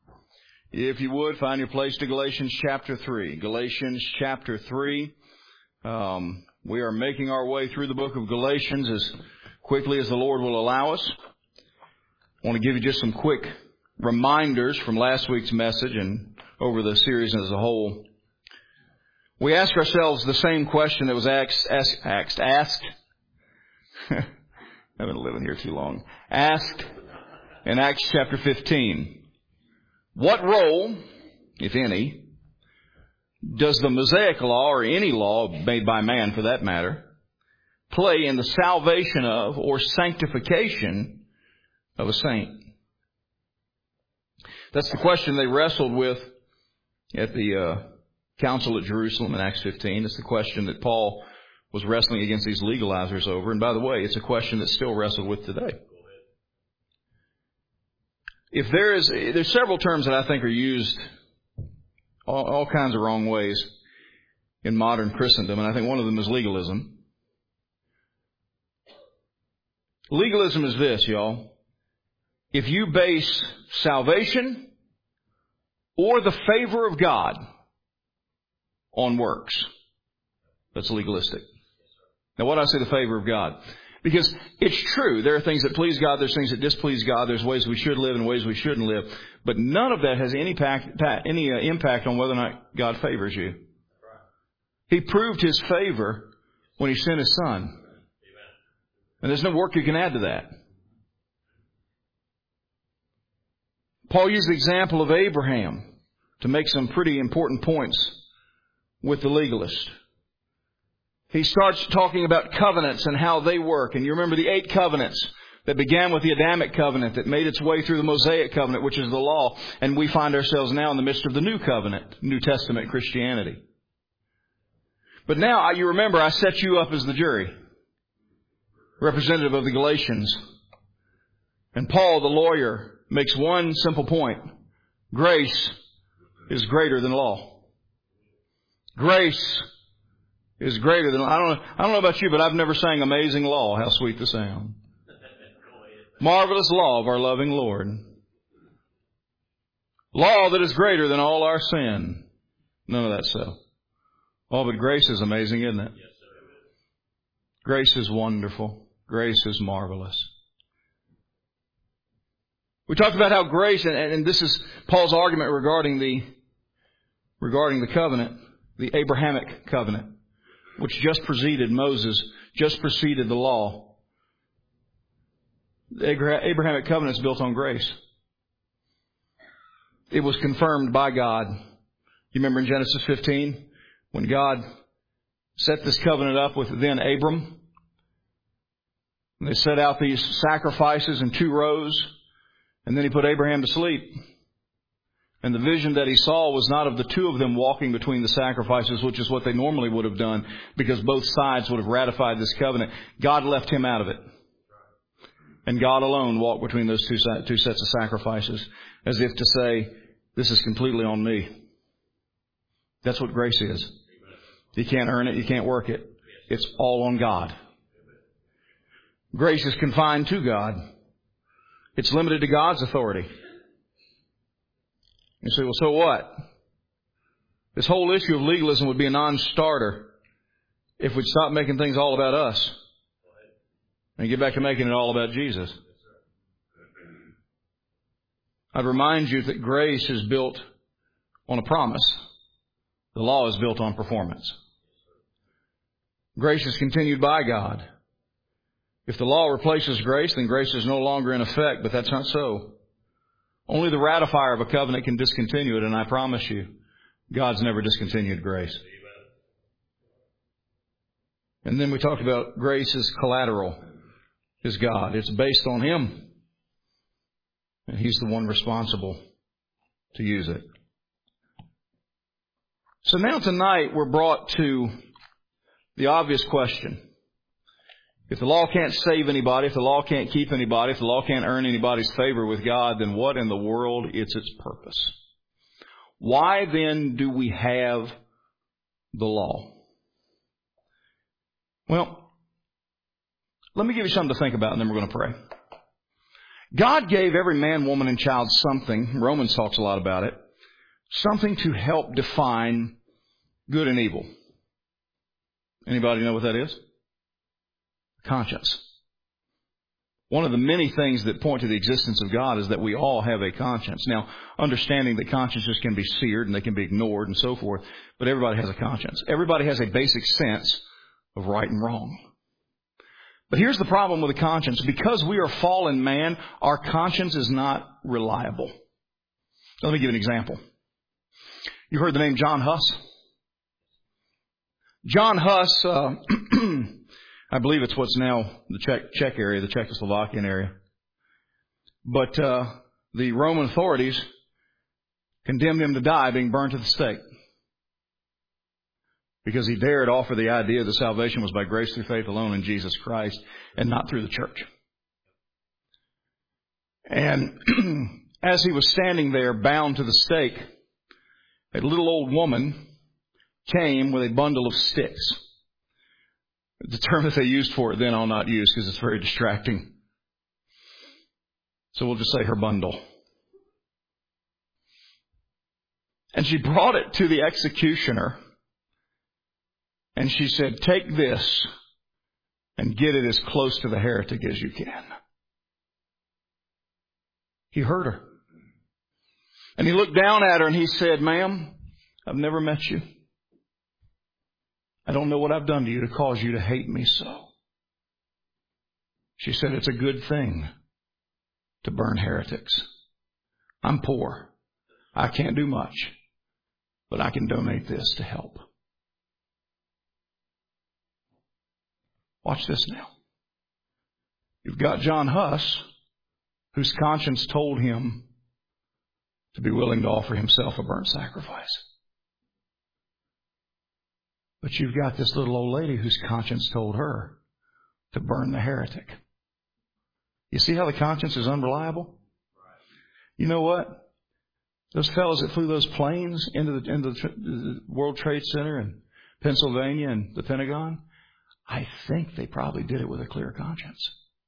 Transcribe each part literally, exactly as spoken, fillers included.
If you would, find your place to Galatians chapter three. Galatians chapter three. Um, we are making our way through the book of Galatians as quickly as the Lord will allow us. I want to give you just some quick reminders from last week's message and over the series as a whole. We ask ourselves the same question that was asked, asked, asked, asked. I've been living here too long. Asked in Acts chapter fifteen. What role, if any, does the Mosaic law, or any law made by man for that matter, play in the salvation of or sanctification of a saint? That's the question they wrestled with at the uh, council at Jerusalem in Acts fifteen. It's the question that Paul was wrestling against these legalizers over. And by the way, it's a question that's still wrestled with today. If there is, there's several terms that I think are used all, all kinds of wrong ways in modern Christendom, and I think one of them is legalism. Legalism is this, y'all. If you base salvation or the favor of God on works, that's legalistic. Now, why do I say the favor of God? Because it's true. There are things that please God. There's things that displease God. There's ways we should live and ways we shouldn't live. But none of that has any impact, any uh, impact on whether or not God favors you. He proved His favor when He sent His Son. And there's no work you can add to that. Paul used the example of Abraham to make some pretty important points with the legalist. He starts talking about covenants and how they work. And you remember the eight covenants that began with the Adamic covenant that made its way through the Mosaic covenant, which is the law. And we find ourselves now in the midst of the new covenant, New Testament Christianity. But now, you remember, I set you up as the jury, representative of the Galatians. And Paul, the lawyer, makes one simple point. Grace is greater than law. Grace is greater than, I don't know, I don't know about you, but I've never sang Amazing Law. How sweet the sound. Marvelous law of our loving Lord. Law that is greater than all our sin. None of that so. Oh, but grace is amazing, isn't it? Grace is wonderful. Grace is marvelous. We talked about how grace, and, and this is Paul's argument regarding the, regarding the covenant, the Abrahamic covenant, which just preceded Moses, just preceded the law. The Abrahamic covenant is built on grace. It was confirmed by God. You remember in Genesis fifteen, when God set this covenant up with then Abram, and they set out these sacrifices in two rows, and then He put Abraham to sleep. And the vision that he saw was not of the two of them walking between the sacrifices, which is what they normally would have done, because both sides would have ratified this covenant. God left him out of it. And God alone walked between those two, two sets of sacrifices, as if to say, this is completely on me. That's what grace is. You can't earn it. You can't work it. It's all on God. Grace is confined to God. It's limited to God's authority. You say, well, so what? This whole issue of legalism would be a non-starter if we'd stop making things all about us and get back to making it all about Jesus. I'd remind you that grace is built on a promise. The law is built on performance. Grace is continued by God. If the law replaces grace, then grace is no longer in effect, but that's not so. Only the ratifier of a covenant can discontinue it, and I promise you, God's never discontinued grace. And then we talked about grace is collateral, is God. It's based on Him, and He's the one responsible to use it. So now tonight we're brought to the obvious question. If the law can't save anybody, if the law can't keep anybody, if the law can't earn anybody's favor with God, then what in the world is its purpose? Why then do we have the law? Well, let me give you something to think about, and then we're going to pray. God gave every man, woman, and child something. Romans talks a lot about it. Something to help define good and evil. Anybody know what that is? Conscience. One of the many things that point to the existence of God is that we all have a conscience. Now, understanding that consciences can be seared and they can be ignored and so forth, but everybody has a conscience. Everybody has a basic sense of right and wrong. But here's the problem with a conscience. Because we are fallen man, our conscience is not reliable. Let me give an example. You heard the name John Huss? John Huss, uh, I believe it's what's now the Czech, Czech area, the Czechoslovakian area. But uh, the Roman authorities condemned him to die being burned to the stake. Because he dared offer the idea that salvation was by grace through faith alone in Jesus Christ and not through the church. And as he was standing there bound to the stake, a little old woman came with a bundle of sticks. The term that they used for it then I'll not use because it's very distracting. So we'll just say her bundle. And she brought it to the executioner. And she said, take this and get it as close to the heretic as you can. He heard her. And he looked down at her and he said, ma'am, I've never met you. I don't know what I've done to you to cause you to hate me so. She said, it's a good thing to burn heretics. I'm poor. I can't do much, but I can donate this to help. Watch this now. You've got John Huss, whose conscience told him to be willing to offer himself a burnt sacrifice. But you've got this little old lady whose conscience told her to burn the heretic. You see how the conscience is unreliable? You know what? Those fellows that flew those planes into the, into the World Trade Center in Pennsylvania and the Pentagon, I think they probably did it with a clear conscience.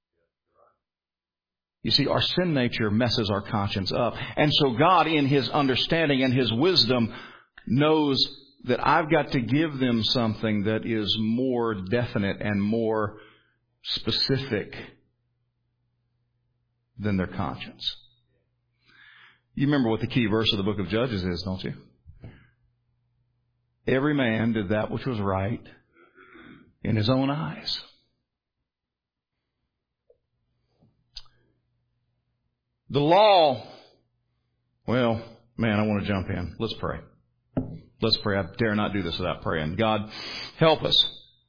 You see, our sin nature messes our conscience up. And so God, in His understanding and His wisdom, knows that I've got to give them something that is more definite and more specific than their conscience. You remember what the key verse of the book of Judges is, don't you? Every man did that which was right in his own eyes. The law, well, man, I want to jump in. Let's pray. Let's pray. I dare not do this without praying. God, help us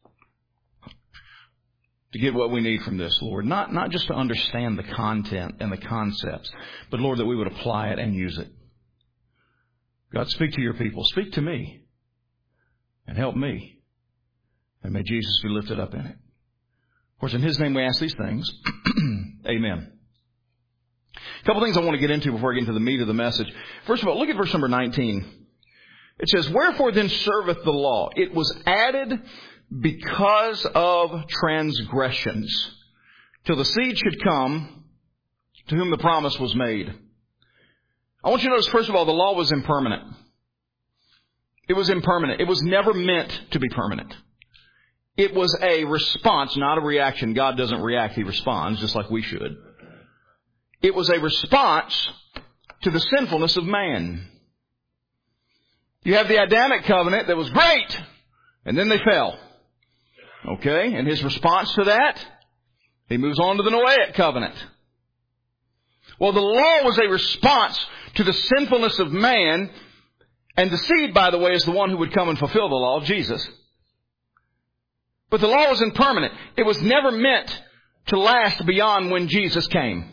to get what we need from this, Lord. Not, not just to understand the content and the concepts, but, Lord, that we would apply it and use it. God, speak to your people. Speak to me and help me. And may Jesus be lifted up in it. Of course, in His name we ask these things. Amen. A couple things I want to get into before I get into the meat of the message. First of all, look at verse number nineteen. It says, wherefore then serveth the law? It was added because of transgressions, till the seed should come to whom the promise was made. I want you to notice, first of all, the law was impermanent. It was impermanent. It was never meant to be permanent. It was a response, not a reaction. God doesn't react. He responds, just like we should. It was a response to the sinfulness of man. You have the Adamic covenant that was great, and then they fell. Okay, and His response to that, He moves on to the Noahic covenant. Well, the law was a response to the sinfulness of man, and the seed, by the way, is the one who would come and fulfill the law, Jesus. But the law was impermanent. It was never meant to last beyond when Jesus came.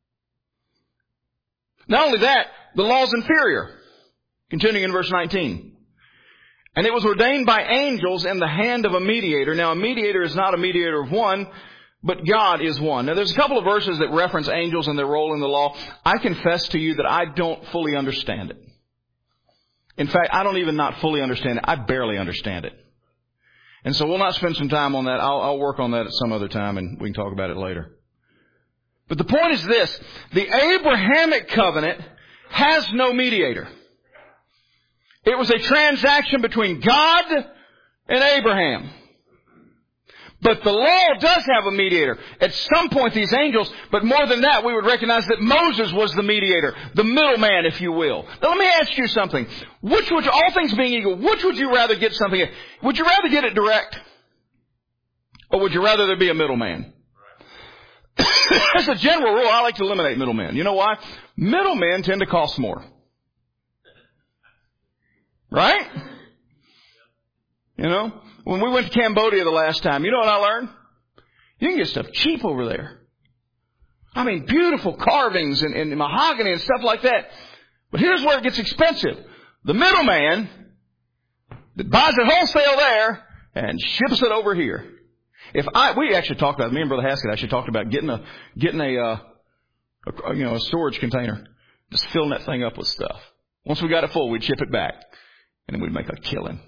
Not only that, the law is inferior. Continuing in verse nineteen. And it was ordained by angels in the hand of a mediator. Now, a mediator is not a mediator of one, but God is one. Now, there's a couple of verses that reference angels and their role in the law. I confess to you that I don't fully understand it. In fact, I don't even not fully understand it. I barely understand it. And so we'll not spend some time on that. I'll, I'll work on that at some other time, and we can talk about it later. But the point is this. The Abrahamic covenant has no mediator. It was a transaction between God and Abraham. But the law does have a mediator. At some point, these angels, but more than that, we would recognize that Moses was the mediator, the middleman, if you will. Now, let me ask you something. Which would, all things being equal, which would you rather get something? Would you rather get it direct? Or would you rather there be a middleman? As a general rule, I like to eliminate middlemen. You know why? Middlemen tend to cost more. Right? You know? When we went to Cambodia the last time, you know what I learned? You can get stuff cheap over there. I mean, beautiful carvings and, and mahogany and stuff like that. But here's where it gets expensive. The middleman that buys it wholesale there and ships it over here. If I, we actually talked about, me and Brother Haskett actually talked about getting a, getting a, uh, a, you know, a storage container, just filling that thing up with stuff. Once we got it full, we'd ship it back, and then we'd make a killing.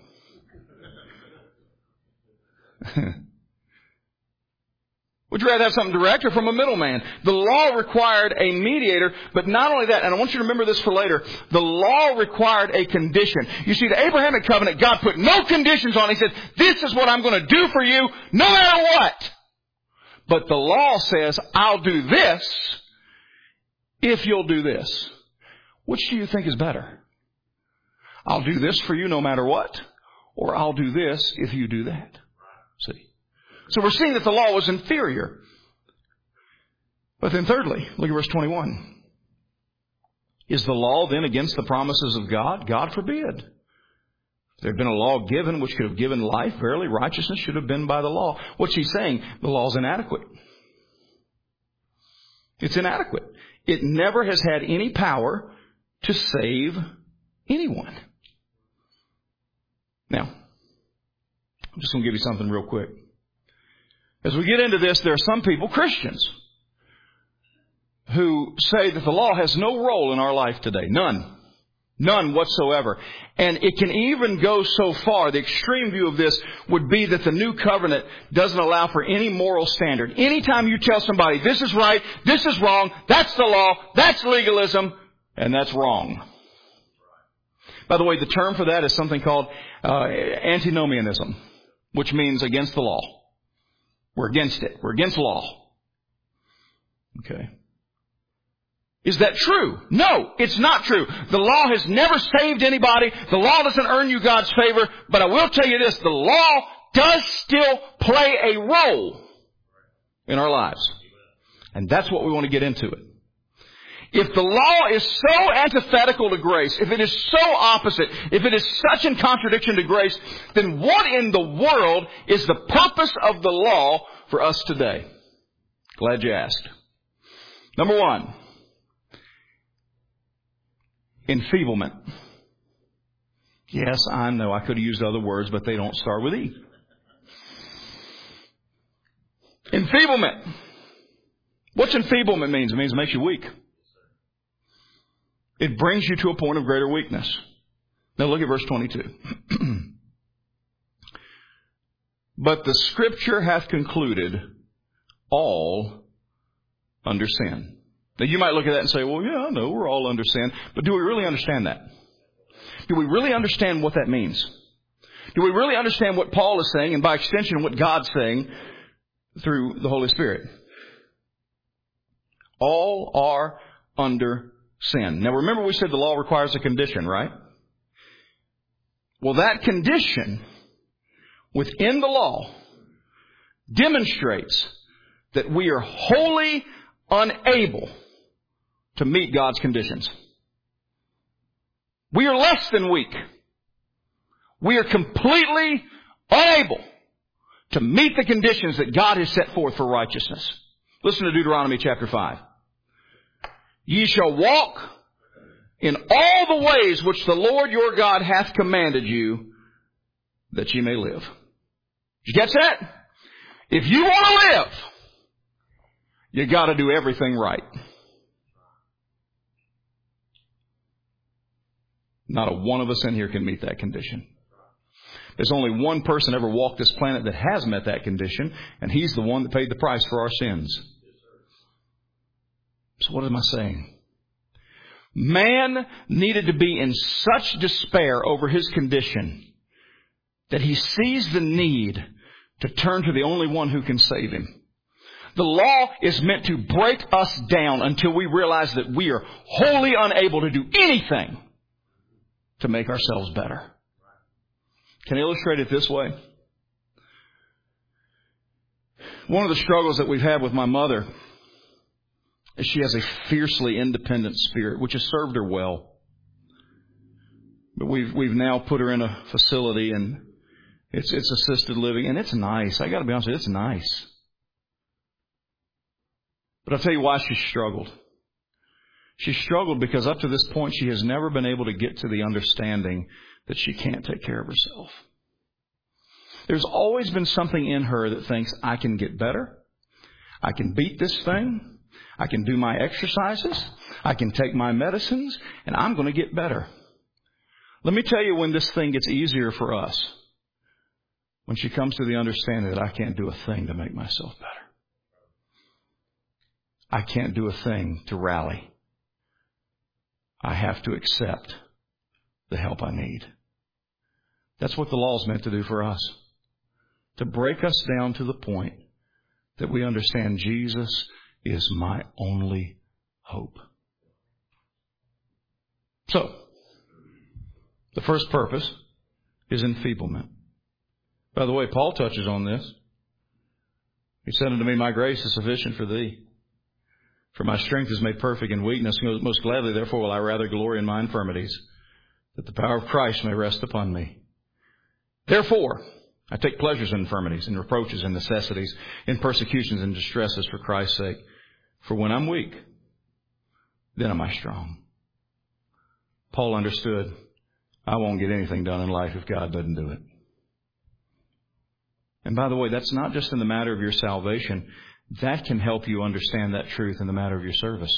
Would you rather have something direct or from a middleman? The law required a mediator, but not only that, and I want you to remember this for later, the law required a condition. You see, the Abrahamic covenant, God put no conditions on it. He said, this is what I'm going to do for you, no matter what. But the law says, I'll do this if you'll do this. Which do you think is better? I'll do this for you no matter what, or I'll do this if you do that. See? So we're seeing that the law was inferior. But then thirdly, look at verse twenty-one. Is the law then against the promises of God? God forbid. If there had been a law given which could have given life, verily righteousness should have been by the law. What's he saying? The law is inadequate. It's inadequate. It never has had any power to save anyone. Now, I'm just going to give you something real quick. As we get into this, there are some people, Christians, who say that the law has no role in our life today. None. None whatsoever. And it can even go so far, the extreme view of this would be that the new covenant doesn't allow for any moral standard. Anytime you tell somebody, this is right, this is wrong, that's the law, that's legalism, and that's wrong. By the way, the term for that is something called uh, antinomianism, which means against the law. We're against it. We're against law. Okay. Is that true? No, it's not true. The law has never saved anybody. The law doesn't earn you God's favor. But I will tell you this, the law does still play a role in our lives. And that's what we want to get into it. If the law is so antithetical to grace, if it is so opposite, if it is such in contradiction to grace, then what in the world is the purpose of the law for us today? Glad you asked. Number one, enfeeblement. Yes, I know I could have used other words, but they don't start with E. Enfeeblement. What's enfeeblement means? It means it makes you weak. It brings you to a point of greater weakness. Now look at verse twenty-two. But the Scripture hath concluded all under sin. Now you might look at that and say, well, yeah, I know we're all under sin. But do we really understand that? Do we really understand what that means? Do we really understand what Paul is saying, and by extension what God's saying through the Holy Spirit? All are under sin. Now remember we said the law requires a condition, right? Well, that condition within the law demonstrates that we are wholly unable to meet God's conditions. We are less than weak. We are completely unable to meet the conditions that God has set forth for righteousness. Listen to Deuteronomy chapter five. Ye shall walk in all the ways which the Lord your God hath commanded you, that ye may live. Did you catch that? If you want to live, you got to do everything right. Not a one of us in here can meet that condition. There's only one person ever walked this planet that has met that condition, and He's the one that paid the price for our sins. So what am I saying? Man needed to be in such despair over his condition that he sees the need to turn to the only one who can save him. The law is meant to break us down until we realize that we are wholly unable to do anything to make ourselves better. Can I illustrate it this way? One of the struggles that we've had with my mother is she has a fiercely independent spirit, which has served her well. But we've we've now put her in a facility, and it's it's assisted living, and it's nice. I got to be honest with you, it's nice. But I'll tell you why she struggled. She struggled because up to this point she has never been able to get to the understanding that she can't take care of herself. There's always been something in her that thinks, I can get better. I can beat this thing. I can do my exercises. I can take my medicines, and I'm going to get better. Let me tell you when this thing gets easier for us. When she comes to the understanding that I can't do a thing to make myself better. I can't do a thing to rally. I have to accept the help I need. That's what the law is meant to do for us. To break us down to the point that we understand Jesus is my only hope. So, the first purpose is enfeeblement. By the way, Paul touches on this. He said unto me, my grace is sufficient for thee. For my strength is made perfect in weakness. Most gladly, therefore, will I rather glory in my infirmities, that the power of Christ may rest upon me. Therefore, I take pleasures in infirmities, in reproaches, in necessities, in persecutions and distresses for Christ's sake. For when I'm weak, then am I strong. Paul understood, I won't get anything done in life if God doesn't do it. And by the way, that's not just in the matter of your salvation. That can help you understand that truth in the matter of your service.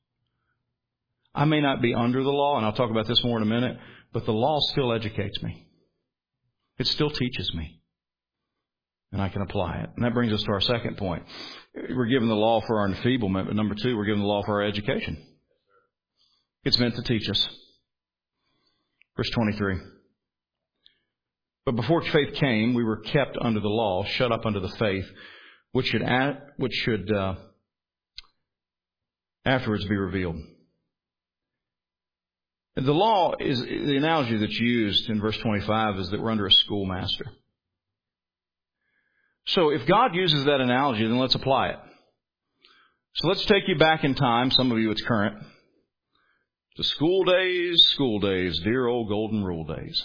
I may not be under the law, and I'll talk about this more in a minute, but the law still educates me. It still teaches me. And I can apply it. And that brings us to our second point. We're given the law for our enfeeblement, but number two, we're given the law for our education. It's meant to teach us. Verse twenty-three. But before faith came, we were kept under the law, shut up under the faith, which should add, which should uh, afterwards be revealed. And the law is the analogy that's used in verse twenty-five is that we're under a schoolmaster. So if God uses that analogy, then let's apply it. So let's take you back in time. Some of you, it's current. To school days, school days, dear old golden rule days.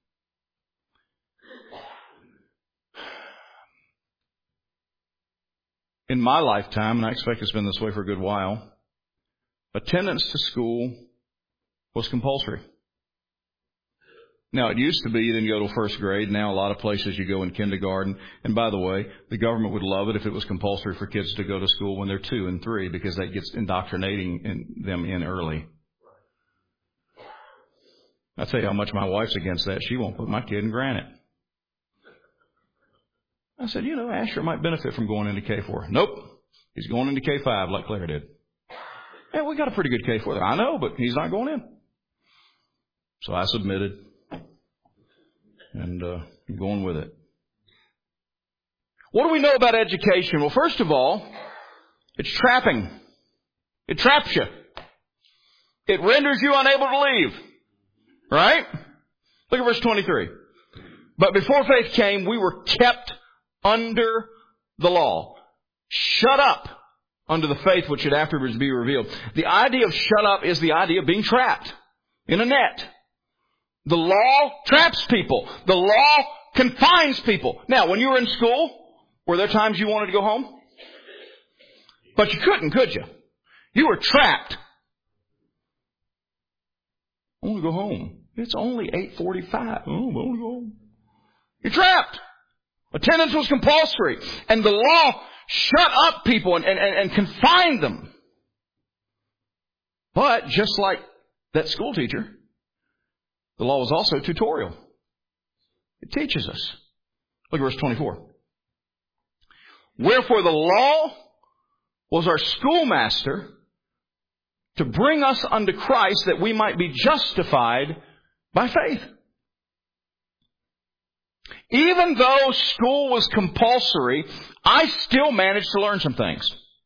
In my lifetime, and I expect it's been this way for a good while, attendance to school was compulsory. Now, it used to be you didn't go till first grade. Now, a lot of places you go in kindergarten. And by the way, the government would love it if it was compulsory for kids to go to school when they're two and three, because that gets indoctrinating in them in early. I tell you how much my wife's against that. She won't put my kid in granite. I said, you know, Asher might benefit from going into K four. Nope. He's going into K five like Claire did. Yeah, we got a pretty good K four there. I know, but he's not going in. So I submitted. And uh, I'm going with it. What do we know about education? Well, first of all, it's trapping. It traps you. It renders you unable to leave. Right? Look at verse twenty-three. But before faith came, we were kept under the law. Shut up under the faith which should afterwards be revealed. The idea of shut up is the idea of being trapped in a net. The law traps people. The law confines people. Now, when you were in school, were there times you wanted to go home? But you couldn't, could you? You were trapped. I want to go home. It's only eight forty-five. Oh, I want to go home. You're trapped. Attendance was compulsory. And the law shut up people and, and, and confined them. But just like that school teacher, the law was also tutorial. It teaches us. Look at verse twenty-four. Wherefore the law was our schoolmaster to bring us unto Christ that we might be justified by faith. Even though school was compulsory, I still managed to learn some things.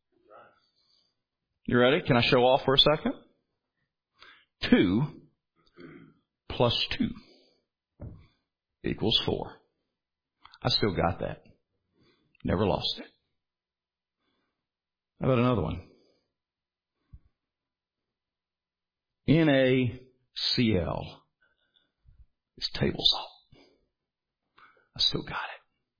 You ready? Can I show off for a second? Two plus two equals four. I still got that. Never lost it. How about another one? N A C L is table salt. I still got it.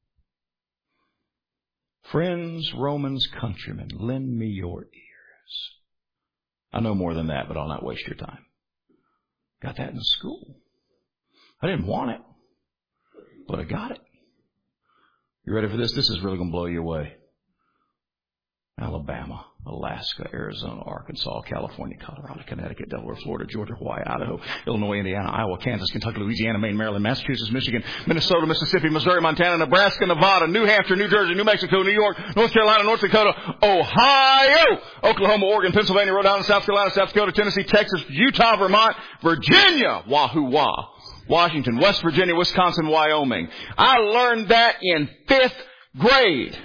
Friends, Romans, countrymen, lend me your ears. I know more than that, but I'll not waste your time. Got that in school. I didn't want it, but I got it. You ready for this? This is really going to blow you away. Alabama, Alaska, Arizona, Arkansas, California, Colorado, Connecticut, Delaware, Florida, Georgia, Hawaii, Idaho, Illinois, Indiana, Iowa, Kansas, Kentucky, Louisiana, Maine, Maryland, Massachusetts, Michigan, Minnesota, Mississippi, Missouri, Montana, Nebraska, Nevada, New Hampshire, New Jersey, New Mexico, New York, North Carolina, North Dakota, Ohio, Oklahoma, Oregon, Pennsylvania, Rhode Island, South Carolina, South Dakota, Tennessee, Texas, Utah, Vermont, Virginia, Wahoo Wah, Washington, West Virginia, Wisconsin, Wyoming. I learned that in fifth grade.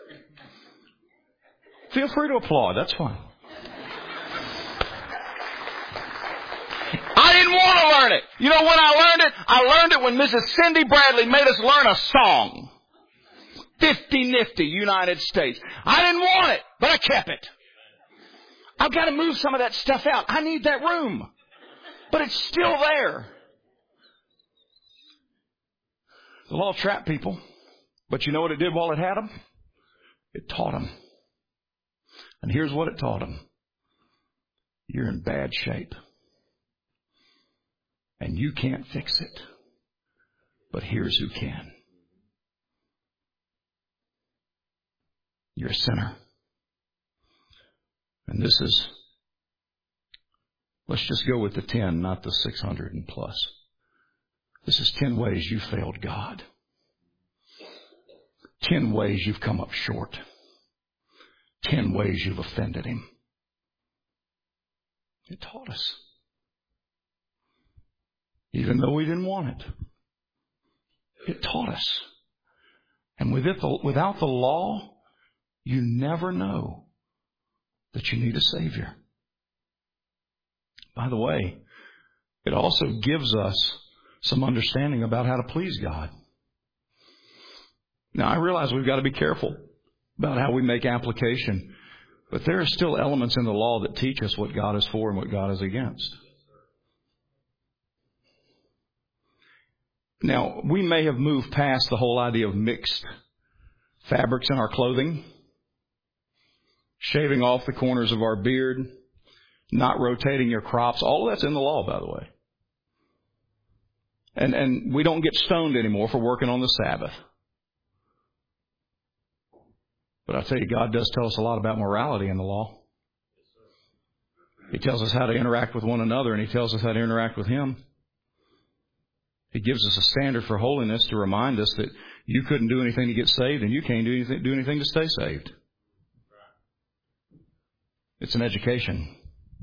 Feel free to applaud. That's fine. I didn't want to learn it. You know when I learned it? I learned it when Missus Cindy Bradley made us learn a song. Fifty Nifty, United States. I didn't want it, but I kept it. I've got to move some of that stuff out. I need that room. But it's still there. The law trapped people. But you know what it did while it had them? It taught them. And here's what it taught them. You're in bad shape. And you can't fix it. But here's who can. You're a sinner. And this is, let's just go with the ten, not the six hundred and plus. This is ten ways you failed God. Ten ways you've come up short. Ten ways you've offended Him. It taught us. Even though we didn't want it. It taught us. And without the law, you never know that you need a Savior. By the way, it also gives us some understanding about how to please God. Now, I realize we've got to be careful about how we make application. But there are still elements in the law that teach us what God is for and what God is against. Now, we may have moved past the whole idea of mixed fabrics in our clothing, shaving off the corners of our beard, not rotating your crops. All of that's in the law, by the way. And, and we don't get stoned anymore for working on the Sabbath. But I tell you, God does tell us a lot about morality in the law. He tells us how to interact with one another, and He tells us how to interact with Him. He gives us a standard for holiness to remind us that you couldn't do anything to get saved, and you can't do anything, do anything to stay saved. It's an education.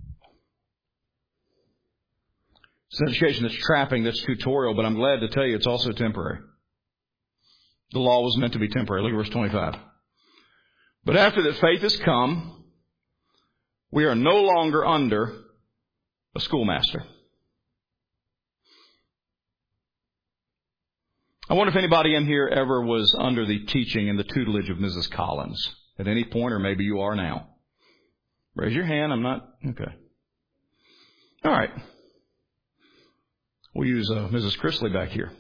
It's an education that's trapping, that's tutorial, but I'm glad to tell you it's also temporary. The law was meant to be temporary. Look at verse twenty-five. But after that faith has come, we are no longer under a schoolmaster. I wonder if anybody in here ever was under the teaching and the tutelage of Missus Collins at any point, or maybe you are now. Raise your hand. I'm not. Okay. All right. We'll use uh, Missus Chrisley back here.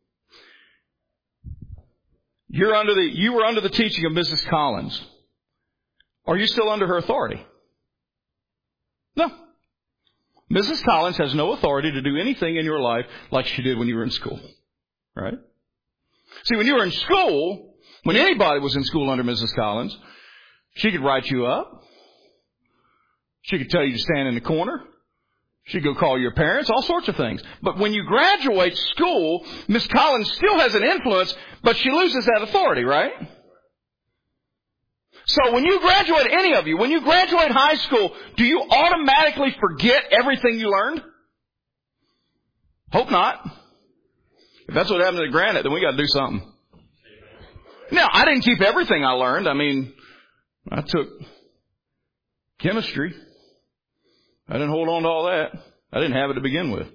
You're under the, you were under the teaching of Missus Collins. Are you still under her authority? No. Missus Collins has no authority to do anything in your life like she did when you were in school. Right? See, when you were in school, when anybody was in school under Missus Collins, she could write you up. She could tell you to stand in the corner. She'd go call your parents, all sorts of things. But when you graduate school, Miss Collins still has an influence, but she loses that authority, right? So when you graduate, any of you, when you graduate high school, do you automatically forget everything you learned? Hope not. If that's what happened to Granite, then we got to do something. Now, I didn't keep everything I learned. I mean, I took chemistry. I didn't hold on to all that. I didn't have it to begin with.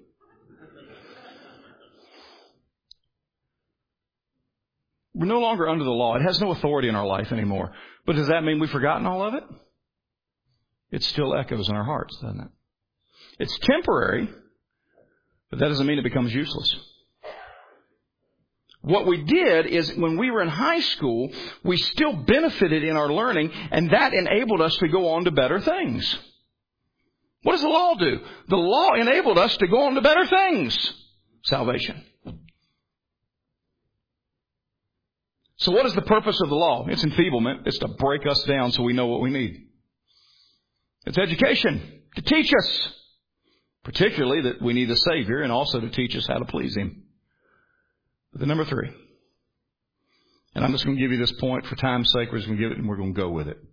We're no longer under the law. It has no authority in our life anymore. But does that mean we've forgotten all of it? It still echoes in our hearts, doesn't it? It's temporary, but that doesn't mean it becomes useless. What we did is when we were in high school, we still benefited in our learning, and that enabled us to go on to better things. What does the law do? The law enabled us to go on to better things. Salvation. So what is the purpose of the law? It's enfeeblement. It's to break us down so we know what we need. It's education, to teach us, particularly that we need a Savior, and also to teach us how to please Him. But the number three, and I'm just going to give you this point for time's sake. We're just going to give it and we're going to go with it.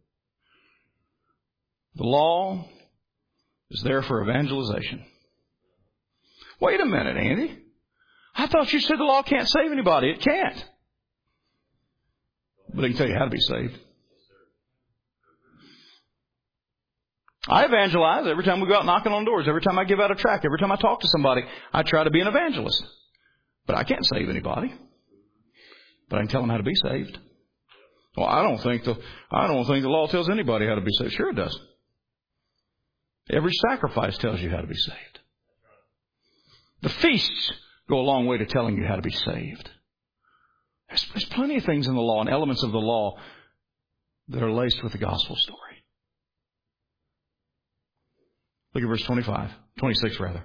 The law is there for evangelization. Wait a minute, Andy. I thought you said the law can't save anybody. It can't. But it can tell you how to be saved. I evangelize every time we go out knocking on doors, every time I give out a tract, every time I talk to somebody, I try to be an evangelist. But I can't save anybody. But I can tell them how to be saved. Well, I don't think the I don't think the law tells anybody how to be saved. Sure it does. Every sacrifice tells you how to be saved. The feasts go a long way to telling you how to be saved. There's, there's plenty of things in the law and elements of the law that are laced with the gospel story. Look at verse twenty-five, twenty-six rather.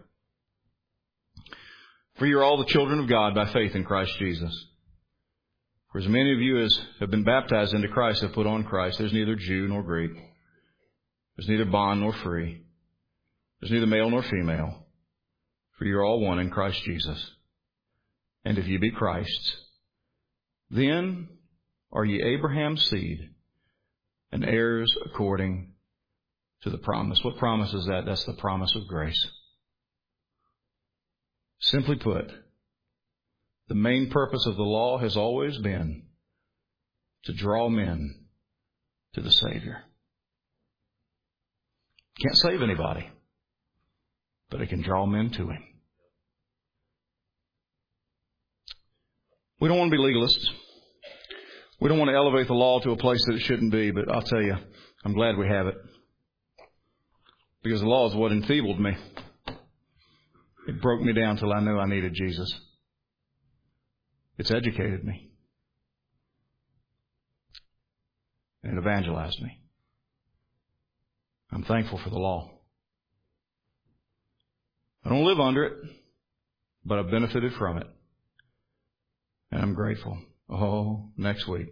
For you are all the children of God by faith in Christ Jesus. For as many of you as have been baptized into Christ have put on Christ. There's neither Jew nor Greek. There's neither bond nor free. There's neither male nor female. For you are all one in Christ Jesus. And if you be Christ's, then are ye Abraham's seed and heirs according to the promise. What promise is that? That's the promise of grace. Simply put, the main purpose of the law has always been to draw men to the Savior. Can't save anybody, but it can draw men to Him. We don't want to be legalists. We don't want to elevate the law to a place that it shouldn't be, but I'll tell you, I'm glad we have it. Because the law is what enfeebled me. It broke me down till I knew I needed Jesus. It's educated me. And it evangelized me. I'm thankful for the law. I don't live under it, but I've benefited from it. And I'm grateful. Oh, next week.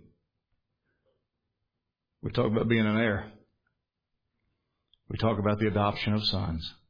We talk about being an heir. We talk about the adoption of sons.